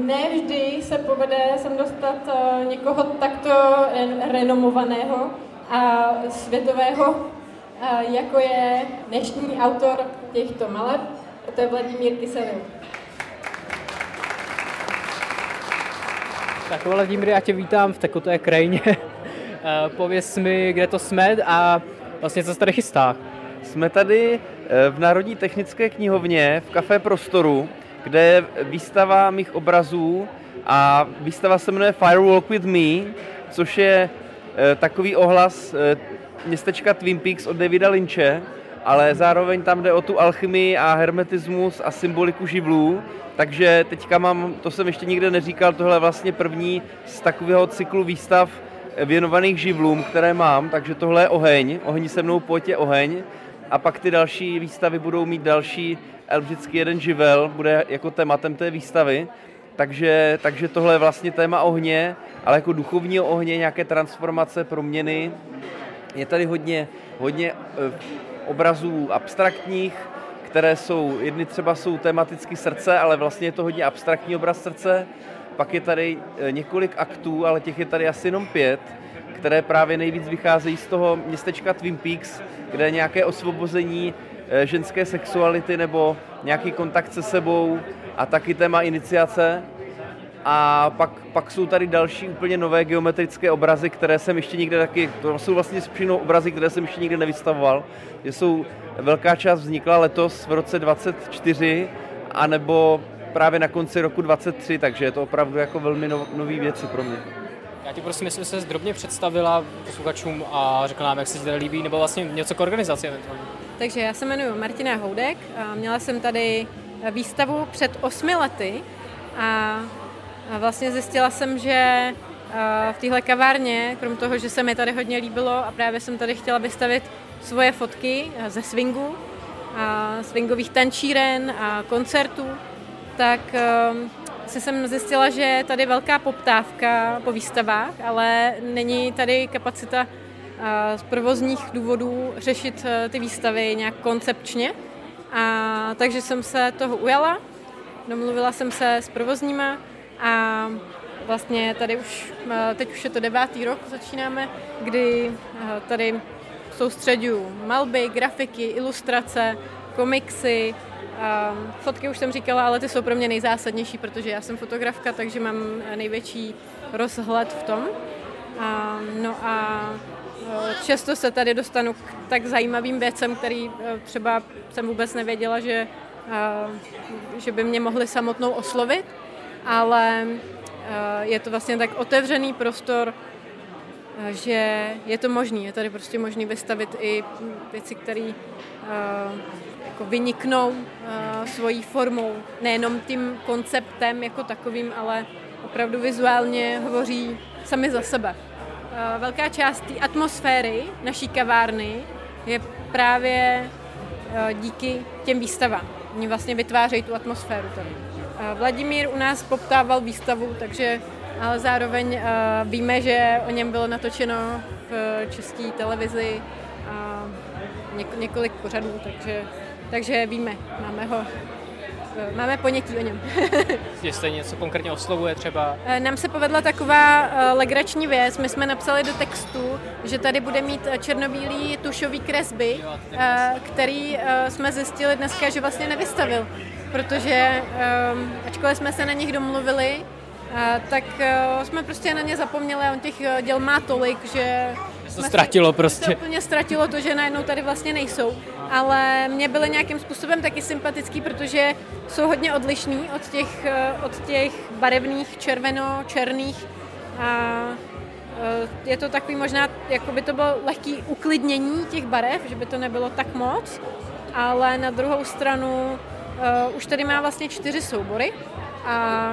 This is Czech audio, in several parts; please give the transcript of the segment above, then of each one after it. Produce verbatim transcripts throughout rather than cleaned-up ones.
ne vždy se povede sem dostat někoho takto renomovaného a světového, jako je dnešní autor těchto maleb, to je Vladimír Kyselyuk. Tak Vladimíre, já tě vítám v tekuté krajině. Pověz mi, kde to jsme a vlastně co se tady chystá. Jsme tady v Národní technické knihovně v Café Prostoru, kde je výstava mých obrazů a výstava se jmenuje Firewalk with Me, což je takový ohlas městečka Twin Peaks od Davida Lynche, ale zároveň tam jde o tu alchymii a hermetismus a symboliku živlů. Takže teďka mám, to jsem ještě nikde neříkal, tohle je vlastně první z takového cyklu výstav věnovaných živlům, které mám, takže tohle je oheň, oheň se mnou pojď je oheň a pak ty další výstavy budou mít další, vždycky jeden živel, bude jako tématem té výstavy, takže, takže tohle je vlastně téma ohně, ale jako duchovního ohně, nějaké transformace, proměny. Je tady hodně, hodně obrazů abstraktních, které jsou, jedny třeba jsou tematicky srdce, ale vlastně je to hodně abstraktní obraz srdce. Pak je tady několik aktů, ale těch je tady asi jenom pět, které právě nejvíc vycházejí z toho městečka Twin Peaks, kde je nějaké osvobození ženské sexuality nebo nějaký kontakt se sebou a taky téma iniciace. A pak, pak jsou tady další úplně nové geometrické obrazy, které jsem ještě nikde taky, to jsou vlastně všechno obrazy, které jsem ještě nikde nevystavoval. Že jsou, velká část vznikla letos v roce dvacet čtyři, anebo právě na konci roku dvacet tři, takže je to opravdu jako velmi no, nový věci pro mě. Já ti prosím, jestli se drobně představila posluchačům a řekla nám, jak se ti tady líbí, nebo vlastně něco k organizaci eventuálně. Takže já se jmenuji Martina Houdek a měla jsem tady výstavu před osmi lety a vlastně zjistila jsem, že v téhle kavárně, krom toho, že se mi tady hodně líbilo a právě jsem tady chtěla vystavit svoje fotky ze swingu, a swingových tančíren a koncertů, tak si jsem zjistila, že je tady velká poptávka po výstavách, ale není tady kapacita z provozních důvodů řešit ty výstavy nějak koncepčně. A takže jsem se toho ujala, domluvila jsem se s provozníma a vlastně tady už, teď už je to devátý rok, začínáme, kdy tady soustředuju malby, grafiky, ilustrace, komiksy, fotky už jsem říkala, ale ty jsou pro mě nejzásadnější, protože já jsem fotografka, takže mám největší rozhled v tom. A, no a často se tady dostanu k tak zajímavým věcem, který třeba jsem vůbec nevěděla, že, že by mě mohly samotnou oslovit, ale je to vlastně tak otevřený prostor, že je to možný, je tady prostě možný vystavit i věci, které jako vyniknou svojí formou, nejenom tím konceptem jako takovým, ale opravdu vizuálně hovoří sami za sebe. Velká část té atmosféry naší kavárny je právě díky těm výstavám. Oni vlastně vytvářejí tu atmosféru tady. Vladimír u nás poptával výstavu, takže ale zároveň víme, že o něm bylo natočeno v české televizi a několik pořadů, takže, takže víme, máme ho, máme ponětí o něm. Jestli něco konkrétně oslovuje třeba? Nám se povedla taková legrační věc, my jsme napsali do textu, že tady bude mít černobílý tušový kresby, který jsme zjistili dneska, že vlastně nevystavil, protože ačkoliv jsme se na nich domluvili, tak jsme prostě na ně zapomněli a on těch děl má tolik, že to ztratilo prostě. To úplně ztratilo to, že najednou tady vlastně nejsou. Ale mě byly nějakým způsobem taky sympatický, protože jsou hodně odlišný od těch, od těch barevných červeno-černých. A je to takový možná, jako by to bylo lehký uklidnění těch barev, že by to nebylo tak moc. Ale na druhou stranu uh, už tady má vlastně čtyři soubory a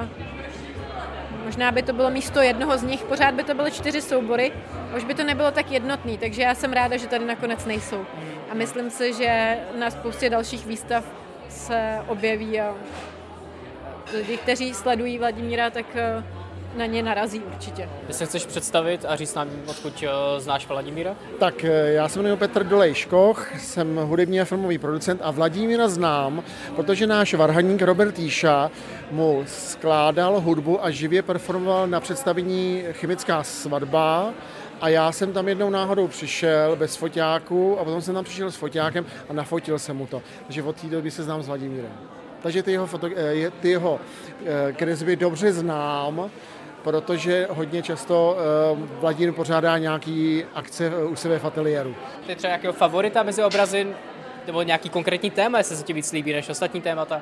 možná by to bylo místo jednoho z nich, pořád by to byly čtyři soubory, už by to nebylo tak jednotný, takže já jsem ráda, že tady nakonec nejsou. A myslím si, že na spoustě dalších výstav se objeví a lidi, kteří sledují Vladimíra, tak na ně narazí určitě. Ty se chceš představit a říct nám, odkud znáš Vladimíra? Tak já se jmenuji Petr Dolej-Škoch, jsem hudební a filmový producent a Vladimíra znám, protože náš varhaník Robert Jíša mu skládal hudbu a živě performoval na představení Chemická svatba. A já jsem tam jednou náhodou přišel bez foťáku a potom jsem tam přišel s foťákem a nafotil jsem mu to. Takže od té doby se znám s Vladimírem. Takže ty jeho, foto, ty jeho kresby dobře znám, protože hodně často Vladimír pořádá nějaký akce u sebe v ateliéru. Ty třeba nějakého favorita mezi obrazy? Nebo nějaký konkrétní téma, jestli se ti víc líbí než ostatní témata?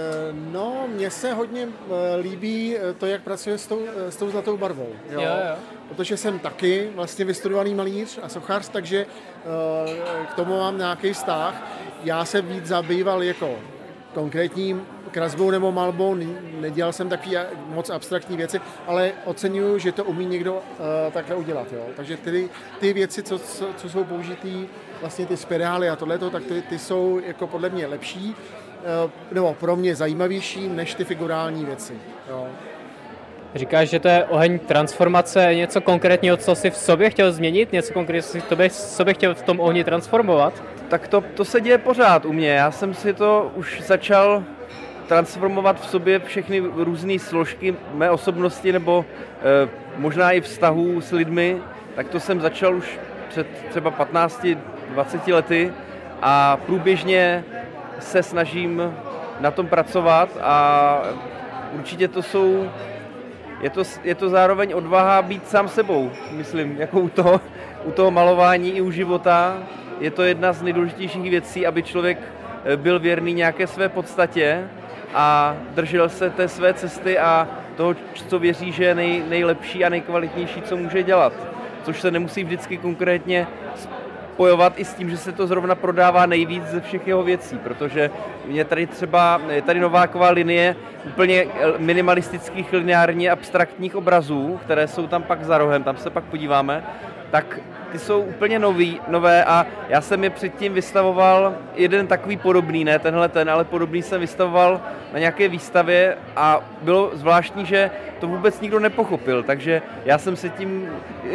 No, mně se hodně líbí to, jak pracuje s tou, s tou zlatou barvou. Jo? Jo, jo. Protože jsem taky vlastně vystudovaný malíř a sochař, takže k tomu mám nějaký vztah. Já se víc zabýval jako konkrétním kresbou nebo malbou, nedělal jsem taky moc abstraktní věci, ale oceňuju, že to umí někdo uh, takhle udělat. Jo? Takže ty, ty věci, co, co, co jsou použitý, vlastně ty spirály a tohleto, tak ty, ty jsou jako podle mě lepší, uh, nebo pro mě zajímavější než ty figurální věci. Jo? Říkáš, že to je oheň transformace, něco konkrétního, co jsi v sobě chtěl změnit, něco konkrétního, co jsi v sobě chtěl v tom ohni transformovat? Tak to, to se děje pořád u mě. Já jsem si to už začal transformovat v sobě všechny různé složky mé osobnosti nebo e, možná i vztahů s lidmi. Tak to jsem začal už před třeba patnácti dvaceti lety a průběžně se snažím na tom pracovat a určitě to jsou, je to, je to zároveň odvaha být sám sebou, myslím, jako u toho, u toho malování i u života. Je to jedna z nejdůležitějších věcí, aby člověk byl věrný nějaké své podstatě a držel se té své cesty a toho, co věří, že je nej, nejlepší a nejkvalitnější, co může dělat. Což se nemusí vždycky konkrétně spojovat i s tím, že se to zrovna prodává nejvíc ze všech jeho věcí, protože je tady třeba je tady Nováková linie úplně minimalistických, lineárně abstraktních obrazů, které jsou tam pak za rohem, tam se pak podíváme, tak ty jsou úplně nový, nové a já jsem je předtím vystavoval, jeden takový podobný, ne tenhle ten, ale podobný jsem vystavoval na nějaké výstavě a bylo zvláštní, že to vůbec nikdo nepochopil, takže já jsem se tím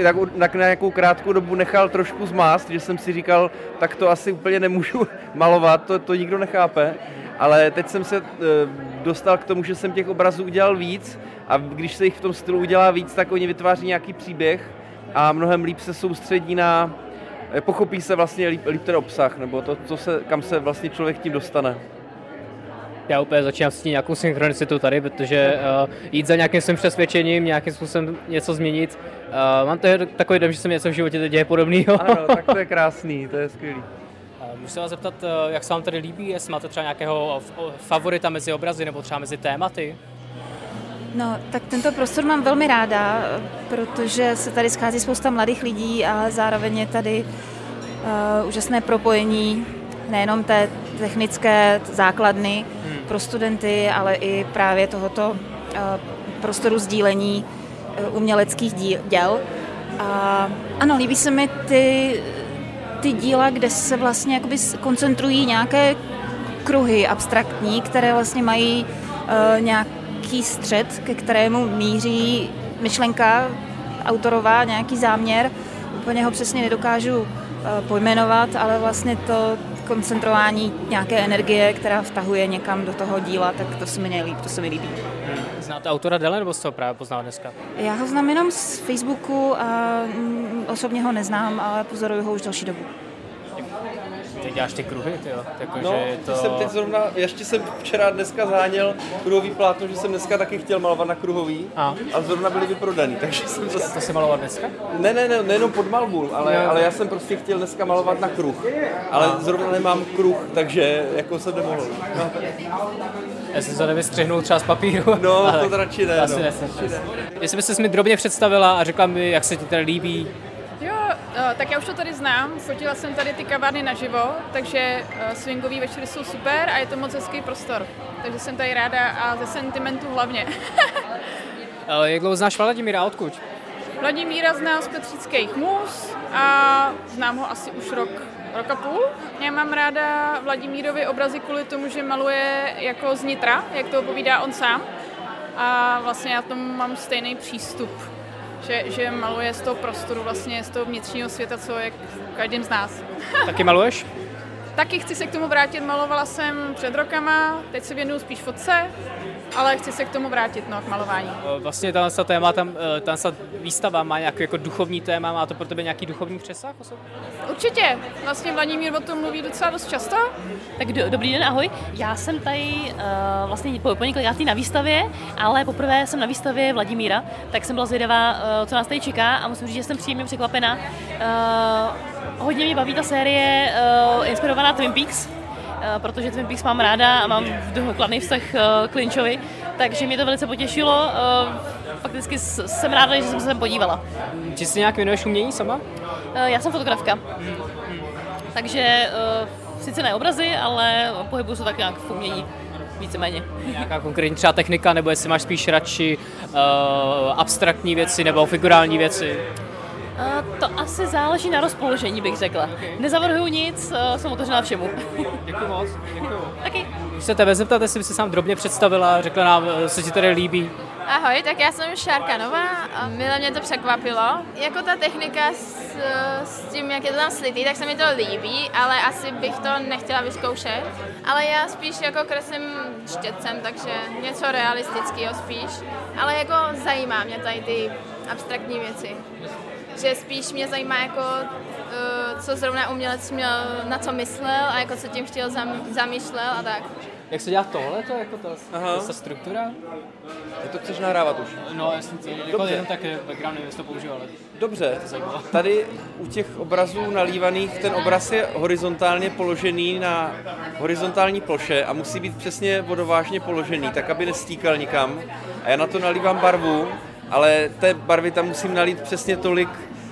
na nějakou krátkou dobu nechal trošku zmást, že jsem si říkal, tak to asi úplně nemůžu malovat, to, to nikdo nechápe, ale teď jsem se dostal k tomu, že jsem těch obrazů udělal víc a když se jich v tom stylu udělá víc, tak oni vytváří nějaký příběh a mnohem líp se soustředí na, pochopí se vlastně líp, líp ten obsah, nebo to, co se, kam se vlastně člověk tím dostane. Já úplně začínám cítit nějakou synchronicitu tady, protože uh, jít za nějakým svým přesvědčením, nějakým způsobem něco změnit. Uh, mám tady takový dojem, že se mi něco v životě děje podobného. Ano, tak to je krásný, to je skvělý. Uh, můžu se vás zeptat, uh, jak se vám tady líbí, jestli máte třeba nějakého favorita mezi obrazy nebo třeba mezi tématy? No, tak tento prostor mám velmi ráda, protože se tady schází spousta mladých lidí a zároveň je tady uh, úžasné propojení nejenom té technické základny hmm. pro studenty, ale i právě tohoto uh, prostoru sdílení uh, uměleckých díl, děl. A ano, líbí se mi ty, ty díla, kde se vlastně jakoby koncentrují nějaké kruhy abstraktní, které vlastně mají uh, nějak střed, ke kterému míří myšlenka autorová, nějaký záměr. Úplně ho přesně nedokážu pojmenovat, ale vlastně to koncentrování nějaké energie, která vtahuje někam do toho díla, tak to se mi nelíbí, to se mi líbí. Znáte autora déle, nebo jste ho právě poznal dneska? Já ho znám jenom z Facebooku a osobně ho neznám, ale pozoruju ho už další dobu. Ty děláš ty kruhy, ty jo? Jako, no, že to... jsem teď zrovna, ještě jsem včera dneska zháněl kruhový plátno, že jsem dneska taky chtěl malovat na kruhový a, a zrovna byly vyprodaný, takže jsem zase... To jsi malovat dneska? Ne, ne, ne, nejenom pod malbu, ale, no. ale já jsem prostě chtěl dneska malovat na kruh, ale a. zrovna nemám kruh, takže jako jsem nemohl. No. Já jsem se nevystřihnul třeba z papíru. No, ale to radši ne, asi no. ne. Jestli bys se mi drobně představila a řekla mi, jak se ti tady líbí. Jo, tak já už to tady znám, fotila jsem tady ty kavárny naživo, takže swingový večery jsou super a je to moc hezký prostor, takže jsem tady ráda a ze sentimentu hlavně. Jak dlouho znáš Vladimíra, odkud? Vladimíra znám z Petříckých Můz a znám ho asi už rok, rok a půl. Já mám ráda Vladimírovy obrazy kvůli tomu, že maluje jako z nitra, jak to povídá on sám. a vlastně já tomu mám stejný přístup, že, že maluje z toho prostoru, vlastně z toho vnitřního světa, co je každým z nás. Taky maluješ? Taky chci se k tomu vrátit, malovala jsem před rokama, teď se věnuju spíš fotce, ale chci se k tomu vrátit, no, k malování. Vlastně tato téma, tam, tato výstava má nějaký jako duchovní téma, má to pro tebe nějaký duchovní přesah? Určitě, vlastně Vladimír o tom mluví docela dost často. Tak do, dobrý den, ahoj. Já jsem tady uh, vlastně po, po několikátý na výstavě, ale poprvé jsem na výstavě Vladimíra, tak jsem byla zvědavá, uh, co nás tady čeká a musím říct, že jsem příjemně překvapena. Uh, hodně mě baví ta série uh, inspirovaná Twin Peaks, uh, protože Twin Peaks mám ráda a mám kladný vztah uh, k Lynchovi, takže mě to velice potěšilo. Uh, fakticky jsem ráda, že jsem se sem podívala. Či si nějak věnuješ umění sama? Uh, já jsem fotografka, takže uh, sice ne obrazy, ale pohybuju se tak nějak v umění, víceméně. Nějaká konkrétní třeba technika, nebo jestli máš spíš radši uh, abstraktní věci nebo figurální věci? Uh, to asi záleží na rozpoložení, bych řekla. Nezavrhuju nic, uh, jsem otevřená všemu. Děkuji moc. Děkuji. Taky. Když se tebe zeptat, jestli by se sám drobně představila, řekla nám, co ti tady líbí. Ahoj, tak já jsem Šárka Nová a mile mě to překvapilo. Jako ta technika s, s tím, jak je to tam slitý, tak se mi to líbí, ale asi bych to nechtěla vyzkoušet. Ale já spíš jako kreslím štětcem, takže něco realistického spíš. Ale jako zajímá mě tady ty abstraktní věci. Že spíš mě zajímá, jako, co zrovna umělec měl, na co myslel a jako co tím chtěl zamýšlel a tak. Jak se dělá tohle, to jako ta, ta struktura? Ty to chceš nahrávat už? No, jasně, to jako jenom tak background, nevím, to použiju, ale... Dobře, tady u těch obrazů nalívaných, ten obraz je horizontálně položený na horizontální ploše a musí být přesně vodovážně položený, tak aby nestíkal nikam. A já na to nalívám barvu, ale té barvy tam musím nalít přesně tolik,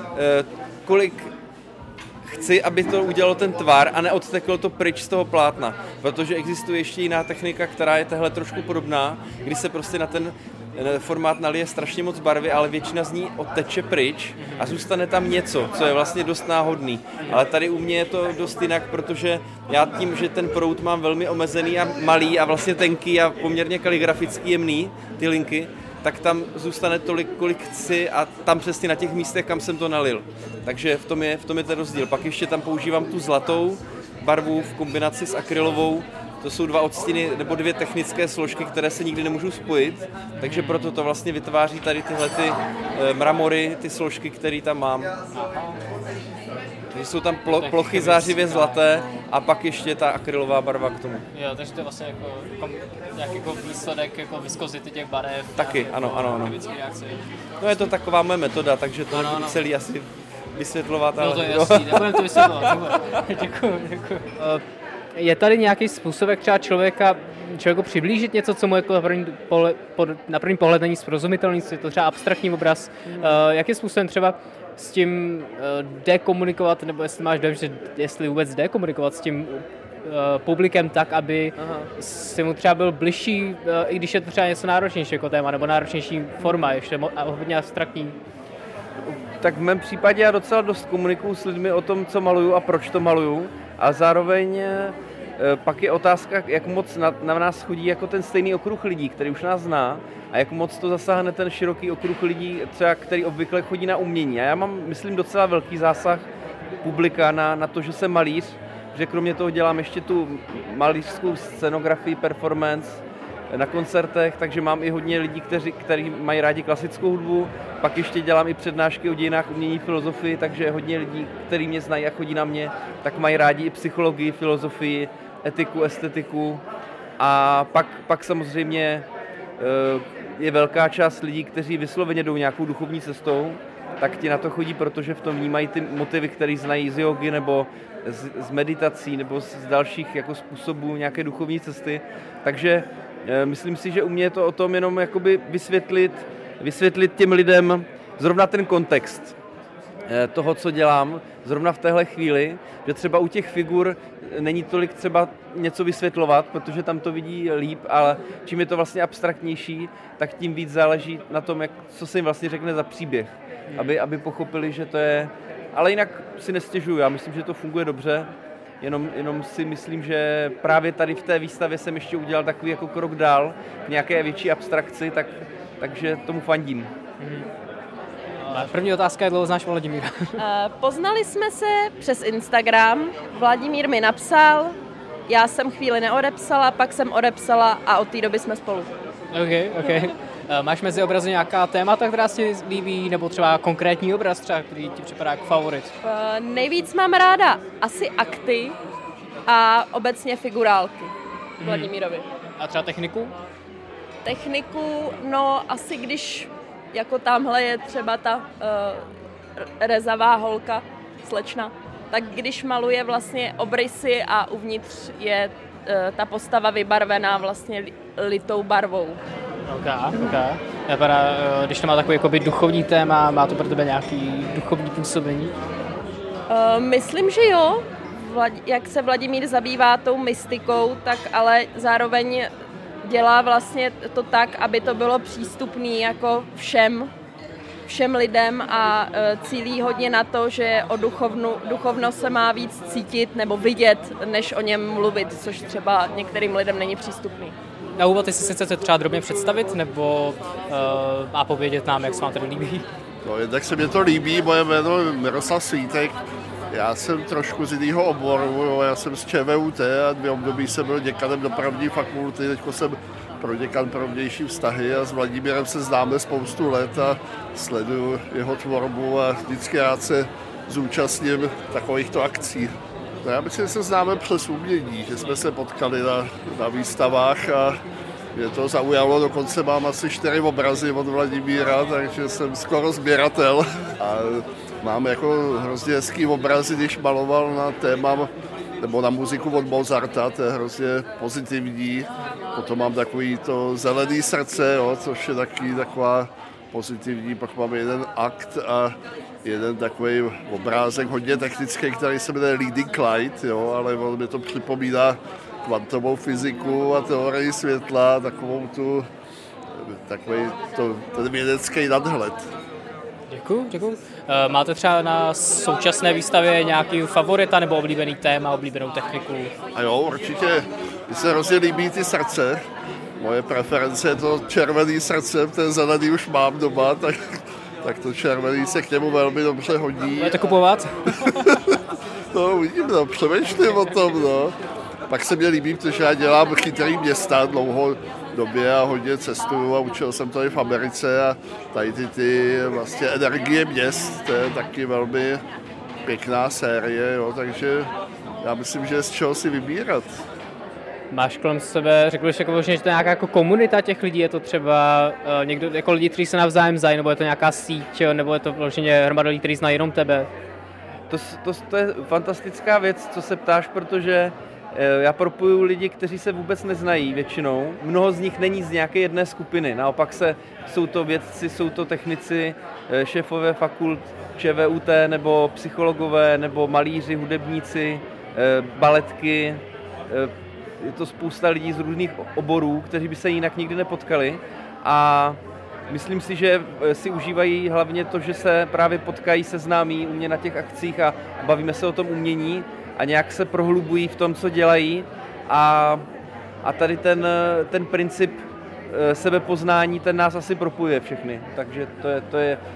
kolik chci, aby to udělalo ten tvar a neodteklo to pryč z toho plátna, protože existuje ještě jiná technika, která je tahle trošku podobná, kdy se prostě na ten formát nalije strašně moc barvy, ale většina z ní odteče pryč a zůstane tam něco, co je vlastně dost náhodný. Ale tady u mě je to dost jinak, protože já tím, že ten proud mám velmi omezený a malý a vlastně tenký a poměrně kaligraficky jemný, ty linky, tak tam zůstane tolik, kolik chci a tam přesně na těch místech, kam jsem to nalil. Takže v tom je, v tom je ten rozdíl. Pak ještě tam používám tu zlatou barvu v kombinaci s akrylovou. To jsou dva odstíny nebo dvě technické složky, které se nikdy nemůžou spojit, takže proto to vlastně vytváří tady tyhle ty e, mramory, ty složky, které tam mám. Takže jsou tam plo, plochy zářivě zlaté a pak ještě ta akrylová barva k tomu. Jo, takže to je vlastně jako, jako nějaký jako výsledek jako viskozity těch barev. Taky, ano, ano, ano. No je to taková moje metoda, takže to nebudu no, celý asi vysvětlovat. Ale... No to je jasný, nebudem to vysvětlovat. Děkuji, děkuji. Je tady nějaký způsob, jak třeba člověka, člověku přiblížit něco, co mu jako na první, pole, pod, na první pohled není srozumitelný, je to třeba abstraktní obraz. Hmm. Uh, jakým způsobem třeba s tím uh, dekomunikovat, nebo jestli máš dojem, že jestli vůbec dekomunikovat s tím uh, publikem tak, aby Aha. si mu třeba byl bližší, uh, i když je to třeba něco náročnější jako téma, nebo náročnější forma, ještě hodně abstraktní. Tak v mém případě já docela dost komunikuju s lidmi o tom, co maluju a proč to maluju. A zároveň pak je otázka, jak moc na, na nás chodí jako ten stejný okruh lidí, který už nás zná, a jak moc to zasáhne ten široký okruh lidí, třeba, který obvykle chodí na umění. A já mám, myslím, docela velký zásah publika na, na to, že jsem malíř, že kromě toho dělám ještě tu malířskou scenografii, performance na koncertech, takže mám i hodně lidí, kteří, kteří mají rádi klasickou hudbu. Pak ještě dělám i přednášky o dějinách umění, filozofii, takže hodně lidí, kteří mě znají a chodí na mě, tak mají rádi i psychologii, filozofii, etiku, estetiku. A pak, pak samozřejmě je velká část lidí, kteří vysloveně jdou nějakou duchovní cestou, tak ti na to chodí, protože v tom vnímají ty motivy, které znají z jogy nebo z, z meditací nebo z dalších jako způsobů nějaké duchovní cesty. Takže myslím si, že u mě je to o tom jenom jakoby vysvětlit, vysvětlit těm lidem zrovna ten kontext toho, co dělám, zrovna v téhle chvíli, že třeba u těch figur není tolik třeba něco vysvětlovat, protože tam to vidí líp, ale čím je to vlastně abstraktnější, tak tím víc záleží na tom, jak, co se jim vlastně řekne za příběh, aby, aby pochopili, že to je... Ale jinak si nestěžuju, já myslím, že to funguje dobře jenom, jenom si myslím, že právě tady v té výstavě jsem ještě udělal takový jako krok dál k nějaké větší abstrakci, tak, takže tomu fandím. Hmm. První otázka je, dlouho znáš Vladimíra? Poznali jsme se přes Instagram, Vladimír mi napsal, já jsem chvíli neodepsala, pak jsem odepsala a od té doby jsme spolu. Ok, ok. Máš mezi obrazy nějaká témata, která si líbí, nebo třeba konkrétní obraz, třeba, který ti připadá jako favorit? Uh, nejvíc mám ráda asi akty a obecně figurálky Vladimírovi. A třeba techniku? Techniku, no asi když jako tamhle je třeba ta uh, rezavá holka, slečna, tak když maluje vlastně obrysy a uvnitř je uh, ta postava vybarvená vlastně litou barvou. Ok, ok. Vypadá, když to má takový jakoby duchovní téma, má to pro tebe nějaký duchovní působení? Uh, myslím, že jo. Vlad, jak se Vladimír zabývá tou mystikou, tak ale zároveň dělá vlastně to tak, aby to bylo přístupné jako všem, všem lidem a uh, cílí hodně na to, že o duchovnu, duchovnost se má víc cítit nebo vidět, než o něm mluvit, což třeba některým lidem není přístupný. Na úvod, jestli si chcete třeba drobně představit, nebo uh, má povědět nám, jak se vám tady líbí? No, jednak se mi to líbí, moje jméno je Miroslav Svítek. Já jsem trošku z jiného oboru, jo, já jsem z ČVUT a dvě období jsem byl děkanem dopravní fakulty, teďko jsem proděkan pro vnější vztahy a s Vladimírem se známe spoustu let a sleduju jeho tvorbu a vždycky rád se zúčastním takovýchto akcí. No, já myslím, že se známe přes umění, že jsme se potkali na, na výstavách a mě to zaujalo, dokonce mám asi čtyři obrazy od Vladimíra, takže jsem skoro sběratel. A mám jako hrozně hezký obrazy, když maloval na téma, nebo na muziku od Mozarta, to je hrozně pozitivní. Potom mám takový to zelený srdce, jo, což je taky taková pozitivní, pak mám jeden akt a jeden takový obrázek hodně technický, který se jmenuje Leading Light, jo, ale on mi to připomíná kvantovou fyziku a teorii světla, takovou tu, takový to, ten vědecký nadhled. Děkuju, děkuju. Máte třeba na současné výstavě nějaký favorita nebo oblíbený téma, oblíbenou techniku? A jo, určitě. Mně se hrozně líbí ty srdce. Moje preference je to červený srdce, ten zelený už mám doma, tak, tak to červený se k němu velmi dobře hodí. Budete kupovat? No, uvidím, no, přemýšlím o tom, no. Pak se mě líbí, protože já dělám chytrý města dlouho době a hodně cestuju a učil jsem to i v Americe a tady ty, ty vlastně energie měst, to je taky velmi pěkná série, jo, takže já myslím, že je z čeho si vybírat. Máš kolem sebe, řekl bych, jako, že to je nějaká jako komunita těch lidí, je to třeba uh, někdo, jako lidi, kteří se navzájem znají, nebo je to nějaká síť, nebo je to vloženě hromada lidí, kteří znají jenom tebe? To, to, to je fantastická věc, co se ptáš, protože já propojuju lidi, kteří se vůbec neznají většinou. Mnoho z nich není z nějaké jedné skupiny. Naopak se, jsou to vědci, jsou to technici, šéfové fakult ČVUT, nebo psychologové, nebo malíři, hudebníci, baletky. Je to spousta lidí z různých oborů, kteří by se jinak nikdy nepotkali. A myslím si, že si užívají hlavně to, že se právě potkají, seznámí u mě na těch akcích a bavíme se o tom umění. A nějak se prohlubují v tom, co dělají a, a tady ten, ten princip sebepoznání, ten nás asi propojuje všechny. Takže to je, to, je,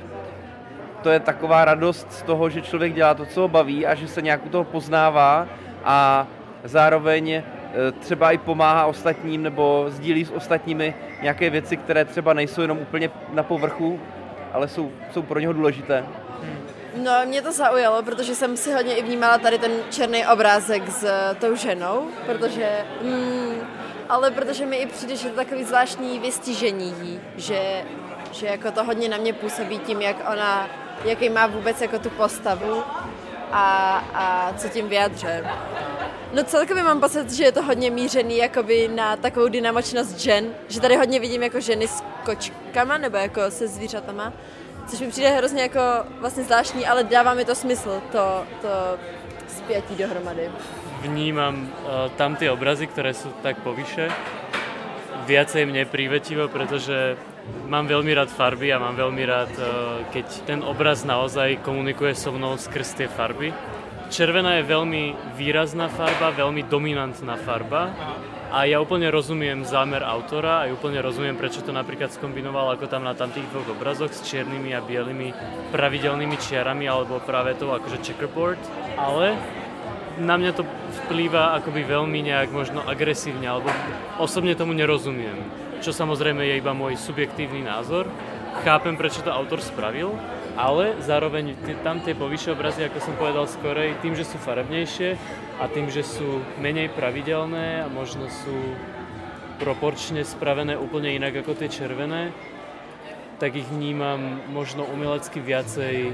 to je taková radost z toho, že člověk dělá to, co ho baví a že se nějak u toho poznává a zároveň třeba i pomáhá ostatním nebo sdílí s ostatními nějaké věci, které třeba nejsou jenom úplně na povrchu, ale jsou, jsou pro něho důležité. No, mě to zaujalo, protože jsem si hodně i vnímala tady ten černý obrázek s tou ženou, protože, mm, ale protože mi i přijde, že to takový zvláštní vystižení jí, že, že jako to hodně na mě působí tím, jak ona, jaký má vůbec jako tu postavu a, a co tím vyjadřuje. No celkově mám pocit, že je to hodně mířený jakoby na takovou dynamočnost žen, že tady hodně vidím jako ženy s kočkama nebo jako se zvířatama, což mi přijde hrozně jako vlastně zvláštní, ale dává mi to smysl, to, to spjatí dohromady. Vnímam uh, tam tie obrazy, ktoré sú tak povyše, viacej mne prívetivo, pretože mám veľmi rád farby a mám veľmi rád, uh, keď ten obraz naozaj komunikuje so mnou skrz tie farby. červená je veľmi výrazná farba, veľmi dominantná farba a ja úplne rozumiem zámer autora a ja úplne rozumiem, prečo to napríklad skombinoval ako tam na tamtých dvoch obrazoch s čiernymi a bielými pravidelnými čiarami alebo práve to akože checkerboard, ale na mňa to vplýva akoby veľmi nejak možno agresívne alebo osobne tomu nerozumiem, čo samozrejme je iba môj subjektívny názor. Chápem, prečo to autor spravil, ale zároveň t- tam tie povyššie obrazy, ako som povedal skorej, tým, že sú farebnejšie a tým, že sú menej pravidelné a možno sú proporčne spravené úplne inak ako tie červené, tak ich vnímam možno umelecky viacej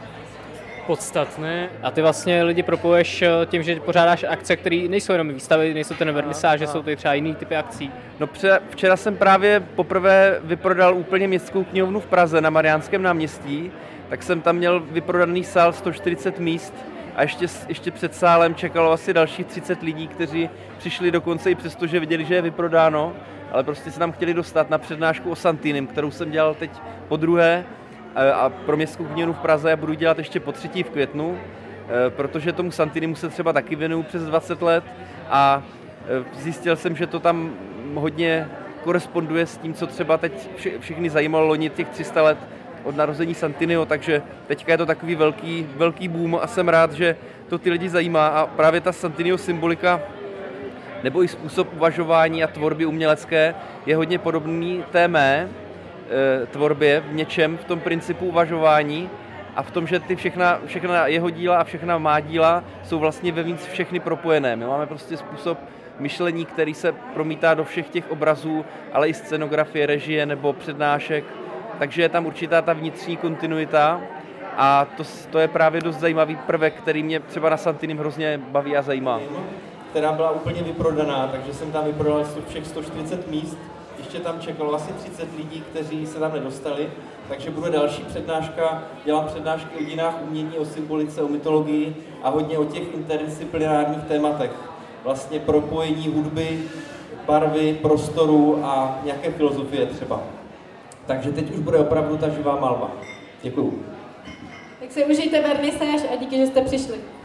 podstatné. A ty vlastně lidi propojuješ tím, že pořádáš akce, které nejsou jenom výstavy, nejsou to vernisáže, jsou to třeba jiný typy akcí. No včera jsem právě poprvé vyprodal úplně městskou knihovnu v Praze na Mariánském náměstí, tak jsem tam měl vyprodaný sál sto čtyřicet míst a ještě, ještě před sálem čekalo asi dalších třicet lidí, kteří přišli dokonce i přesto, že viděli, že je vyprodáno, ale prostě se tam chtěli dostat na přednášku o Santinem, kterou jsem dělal teď po druhé a pro městskou knihovnu v Praze budu dělat ještě po třetí v květnu, protože tomu Santinimu se třeba taky věnuju přes dvacet let a zjistil jsem, že to tam hodně koresponduje s tím, co třeba teď všichni zajímalo loni těch tři sta let od narození Santiniho, takže teďka je to takový velký, velký boom a jsem rád, že to ty lidi zajímá a právě ta Santiniho symbolika nebo i způsob uvažování a tvorby umělecké je hodně podobný té mé tvorbě v něčem, v tom principu uvažování a v tom, že ty všechna, všechna jeho díla a všechna má díla jsou vlastně vevnitř všechny propojené. My máme prostě způsob myšlení, který se promítá do všech těch obrazů, ale i scenografie, režie nebo přednášek, takže je tam určitá ta vnitřní kontinuita a to, to je právě dost zajímavý prvek, který mě třeba na Santinim hrozně baví a zajímá. Která byla úplně vyprodaná, takže jsem tam vyprodal všech sto čtyřicet míst. Ještě tam čekalo asi třicet lidí, kteří se tam nedostali, takže bude další přednáška. Dělám přednášky o dějinách umění, o symbolice, o mytologii a hodně o těch interdisciplinárních tématech. Vlastně propojení hudby, barvy, prostoru a nějaké filozofie třeba. Takže teď už bude opravdu ta živá malba. Děkuju. Tak si užijte vernisáž a díky, že jste přišli.